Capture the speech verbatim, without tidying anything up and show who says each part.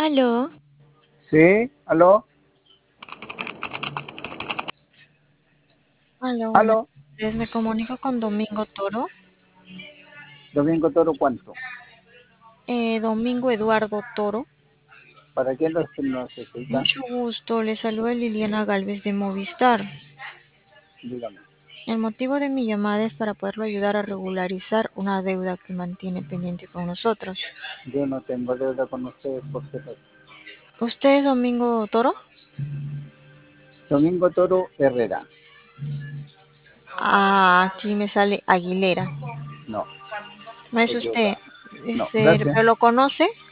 Speaker 1: Aló,
Speaker 2: Sí, aló,
Speaker 1: aló, buenas
Speaker 2: aló,
Speaker 1: tardes. Me comunico con Domingo Toro.
Speaker 2: Domingo Toro, ¿cuánto?
Speaker 1: Eh, Domingo Eduardo Toro.
Speaker 2: ¿Para qué lo necesita?
Speaker 1: Mucho gusto. Le saluda Liliana Galvez de Movistar.
Speaker 2: Dígame.
Speaker 1: El motivo de mi llamada es para poderlo ayudar a regularizar una deuda que mantiene pendiente con nosotros.
Speaker 2: Yo no tengo deuda con ustedes por si acaso.
Speaker 1: ¿Usted es Domingo Toro?
Speaker 2: Domingo Toro Herrera.
Speaker 1: Ah, aquí me sale Aguilera.
Speaker 2: No,
Speaker 1: ¿No es
Speaker 2: se
Speaker 1: usted?
Speaker 2: equivoca. No,
Speaker 1: Este,
Speaker 2: gracias.
Speaker 1: ¿pero lo conoce?